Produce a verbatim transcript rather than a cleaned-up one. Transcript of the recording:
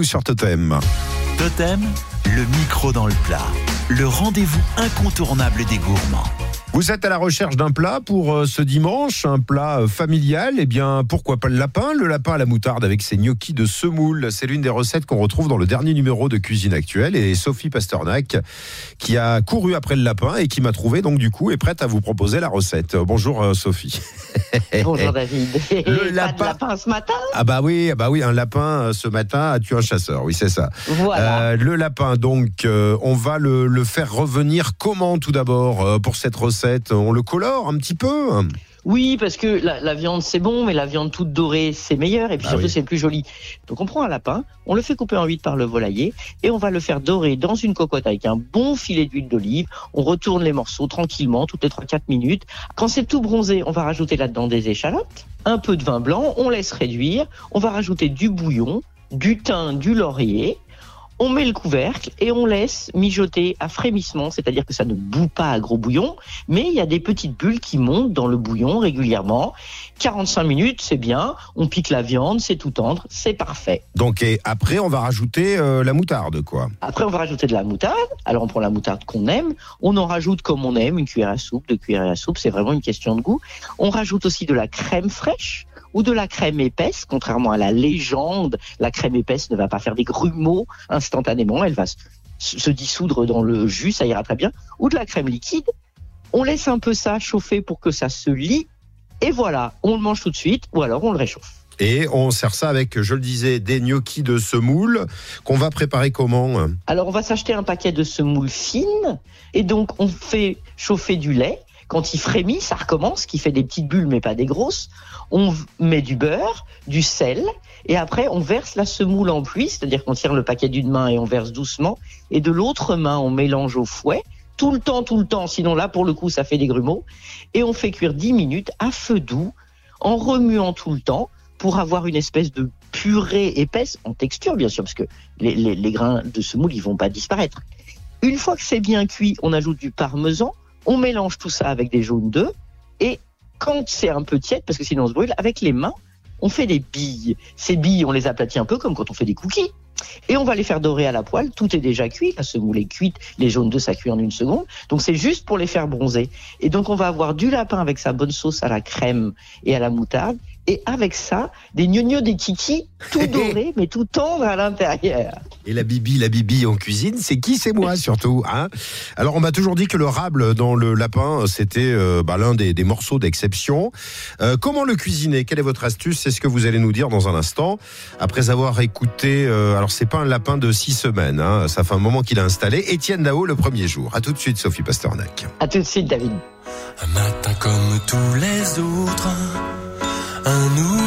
sur Totem. Totem, le micro dans le plat. Le rendez-vous incontournable des gourmands. Vous êtes à la recherche d'un plat pour euh, ce dimanche, un plat euh, familial. Eh bien, pourquoi pas le lapin Le lapin à la moutarde avec ses gnocchis de semoule. C'est l'une des recettes qu'on retrouve dans le dernier numéro de Cuisine Actuelle. Et Sophie Pasternak, qui a couru après le lapin et qui m'a trouvé, donc du coup, est prête à vous proposer la recette. Bonjour euh, Sophie. Bonjour David. Le Pas lapin. de lapin ce matin ? Ah bah oui, ah bah oui, un lapin euh, ce matin a tué un chasseur. Oui, c'est ça. Voilà. Euh, le lapin, donc, euh, on va le, le faire revenir comment tout d'abord euh, pour cette recette? On le colore un petit peu? Oui, parce que la, la viande c'est bon, mais la viande toute dorée c'est meilleur et puis Ah surtout oui. c'est plus joli. Donc on prend un lapin, on le fait couper en huit par le volailler et on va le faire dorer dans une cocotte avec un bon filet d'huile d'olive. On retourne les morceaux tranquillement toutes les trois à quatre minutes. Quand c'est tout bronzé, on va rajouter là-dedans des échalotes, un peu de vin blanc, on laisse réduire. On va rajouter du bouillon, du thym, du laurier. On met le couvercle et on laisse mijoter à frémissement, c'est-à-dire que ça ne bout pas à gros bouillon, mais il y a des petites bulles qui montent dans le bouillon régulièrement. quarante-cinq minutes, c'est bien, on pique la viande, c'est tout tendre, c'est parfait. Donc, et après, on va rajouter euh, la moutarde, quoi. Après, on va rajouter de la moutarde. Alors, on prend la moutarde qu'on aime, on en rajoute comme on aime, une cuillère à soupe, deux cuillères à soupe, c'est vraiment une question de goût. On rajoute aussi de la crème fraîche ou de la crème épaisse, contrairement à la légende, la crème épaisse ne va pas faire des grumeaux instantanément, elle va se, se dissoudre dans le jus, ça ira très bien, ou de la crème liquide. On laisse un peu ça chauffer pour que ça se lie, et voilà, on le mange tout de suite, ou alors on le réchauffe. Et on sert ça avec, je le disais, des gnocchis de semoule qu'on va préparer comment? Alors on va s'acheter un paquet de semoule fine, et donc on fait chauffer du lait. Quand il frémit, ça recommence, qui fait des petites bulles mais pas des grosses. On met du beurre, du sel, et après on verse la semoule en pluie, c'est-à-dire qu'on tire le paquet d'une main et on verse doucement, et de l'autre main on mélange au fouet, tout le temps, tout le temps, sinon là pour le coup ça fait des grumeaux, et on fait cuire dix minutes à feu doux, en remuant tout le temps, pour avoir une espèce de purée épaisse, en texture bien sûr, parce que les, les, les grains de semoule ils vont pas disparaître. Une fois que c'est bien cuit, on ajoute du parmesan. On mélange tout ça avec des jaunes d'œufs et quand c'est un peu tiède, parce que sinon on se brûle, avec les mains, on fait des billes. Ces billes, on les aplatit un peu comme quand on fait des cookies et on va les faire dorer à la poêle. Tout est déjà cuit, la semoule est cuite, les jaunes d'œufs ça cuit en une seconde. Donc c'est juste pour les faire bronzer. Et donc on va avoir du lapin avec sa bonne sauce à la crème et à la moutarde et avec ça, des gnognos, des kikis, tout dorés mais tout tendre à l'intérieur. Et la bibi, la bibi en cuisine, c'est qui? C'est moi surtout, hein. Alors on m'a toujours dit que le rable dans le lapin, c'était euh, bah, l'un des, des morceaux d'exception. Euh, comment le cuisiner? Quelle est votre astuce? C'est ce que vous allez nous dire dans un instant. Après avoir écouté, euh, alors c'est pas un lapin de six semaines, hein, ça fait un moment qu'il a installé. Étienne Dao le premier jour. À tout de suite, Sophie Pasternak. À tout de suite, David. Un matin comme tous les autres, un nouveau